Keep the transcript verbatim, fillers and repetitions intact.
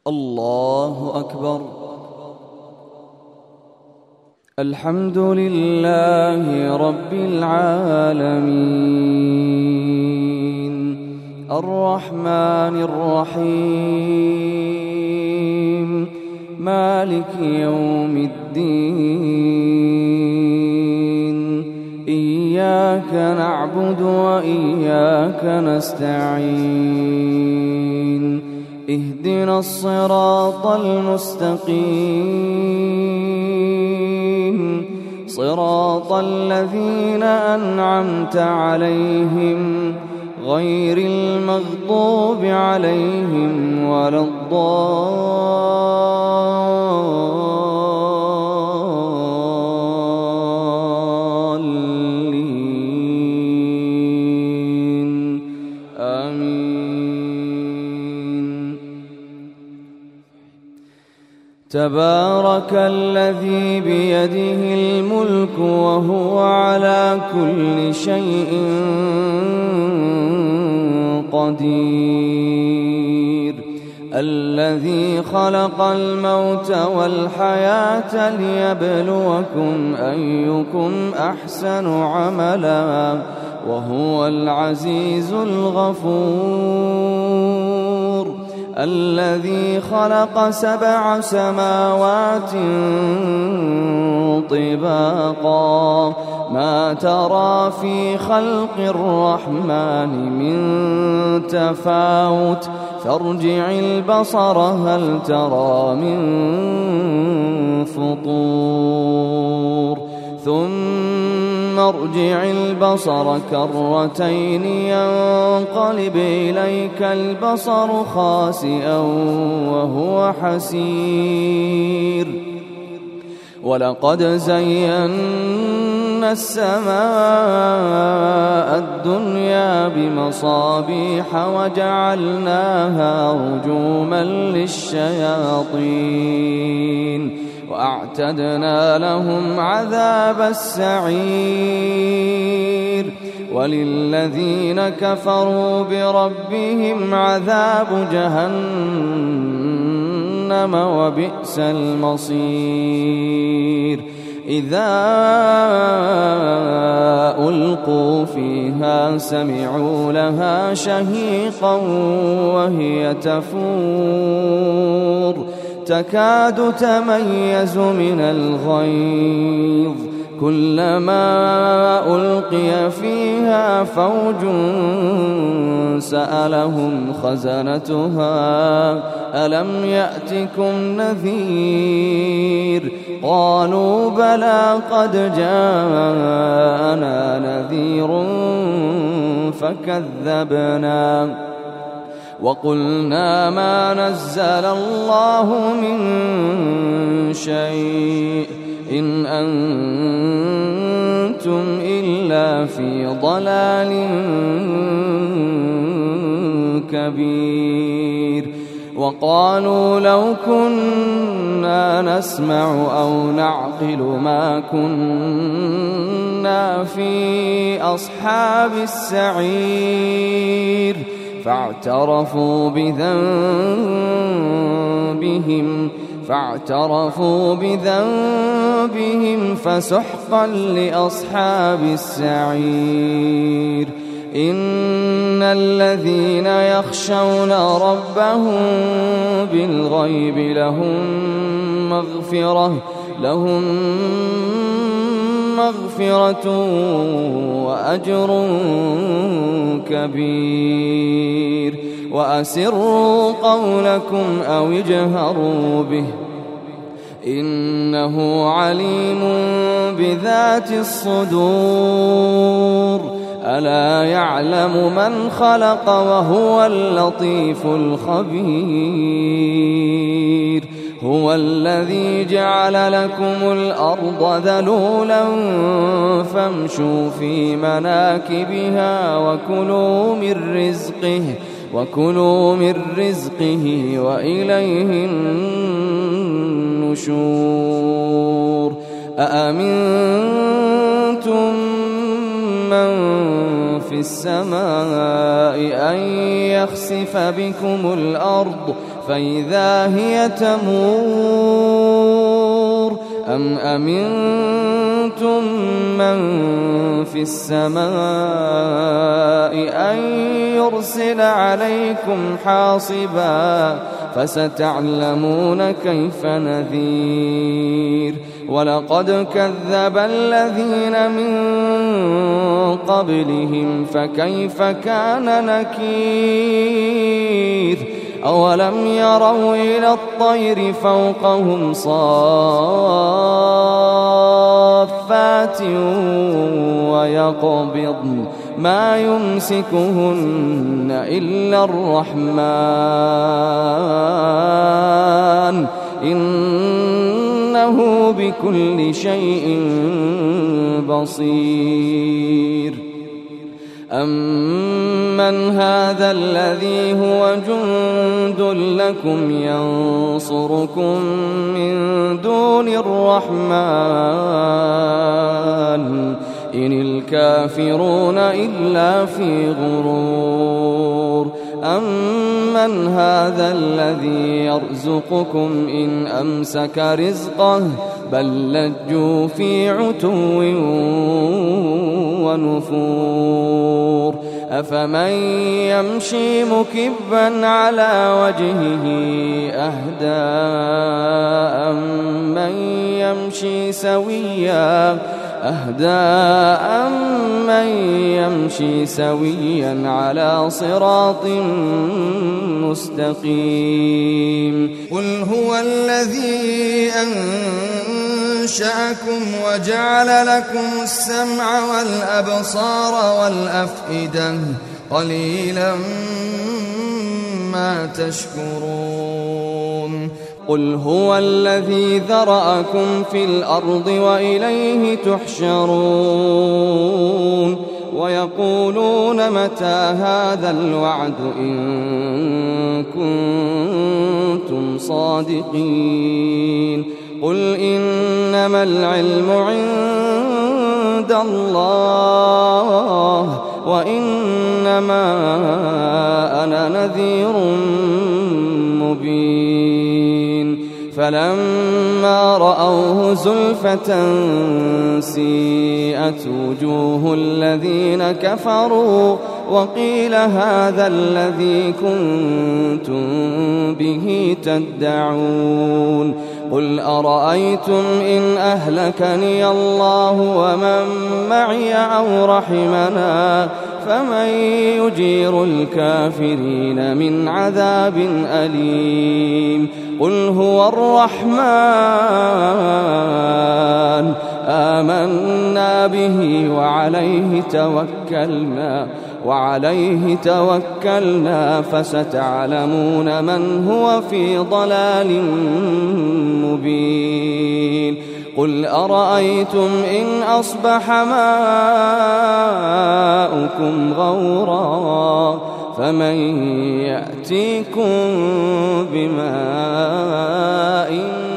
الله أكبر. الحمد لله رب العالمين الرحمن الرحيم مالك يوم الدين إياك نعبد وإياك نستعين اهدنا الصراط المستقيم صراط الذين أنعمت عليهم غير المغضوب عليهم ولا الضالين آمين. تبارك الذي بيده الملك وهو على كل شيء قدير الذي خلق الموت والحياة ليبلوكم أيكم أحسن عملا وهو العزيز الغفور الذي خلق سبع سماوات طباقا ما ترى في خلق الرحمن من تفاوت فارجع البصر هل ترى من فطور ثم ارجع البصر كرتين ينقلب إليك البصر خاسئا وهو حسير ولقد زينا السماء الدنيا بمصابيح وجعلناها رجوما للشياطين وأعتدنا لهم عذاب السعير وللذين كفروا بربهم عذاب جهنم وبئس المصير إذا ألقوا فيها سمعوا لها شهيقا وهي تفور تكاد تميز من الغيظ كلما ألقي فيها فوج سألهم خزنتها ألم يأتكم نذير قالوا بلى قد جاءنا نذير فكذبنا وقلنا ما نزل الله من شيء إن أنتم إلا في ضلال كبير وقالوا لو كنا نسمع أو نعقل ما كنا في أصحاب السعير فاعترفوا بذنبهم فاعترفوا بذنبهم فسحقا لأصحاب السعير إن الذين يخشون ربهم بالغيب لهم مغفرة لهم مغفرة وأجر كبير وأسروا قولكم أو اجهروا به إنه عليم بذات الصدور ألا يعلم من خلق وهو اللطيف الخبير هو الذي جعل لكم الأرض ذلولا فامشوا في مناكبها وكلوا من رزقه وكلوا من رزقه وإليه النشور أأمنتم من في السماء أن يخسف بكم الأرض فإذا هي تمور أم أمنتم من في السماء أن يرسل عليكم حاصبا فستعلمون كيف نذير ولقد كذب الذين من قبلهم فكيف كان نكير أولم يروا إلى الطير فوقهم صافات ويقبضن ما يمسكهن إلا الرحمن إنه بكل شيء بصير أمن هذا الذي هو جند لكم ينصركم من دون الرحمن إن الكافرون إلا في غرور أمن هذا الذي يرزقكم إن أمسك رزقه بل لجوا في عتو ونفور أفمن يمشي مكبا على وجهه أهدى أمن يمشي سويا أهدى أمن يمشي سويا على صراط مستقيم قل هو الذي أنشأكم وجعل لكم السمع والأبصار والأفئدة قليلا ما تشكرون قل هو الذي ذرأكم في الأرض وإليه تحشرون ويقولون متى هذا الوعد إن كنتم صادقين قل إنما العلم عند الله وإنما أنا نذير مبين فلما رأوه زلفة سيئت وجوه الذين كفروا وقيل هذا الذي كنتم به تدعون قل أرأيتم إن أهلكني الله ومن معي أو رحمنا فمن يجير الكافرين من عذاب أليم قل هو الرحمن آمنا به وعليه توكلنا وعليه توكلنا فستعلمون من هو في ضلال مبين قل أرأيتم إن أصبح ماؤكم غورا فمن يأتيكم بماء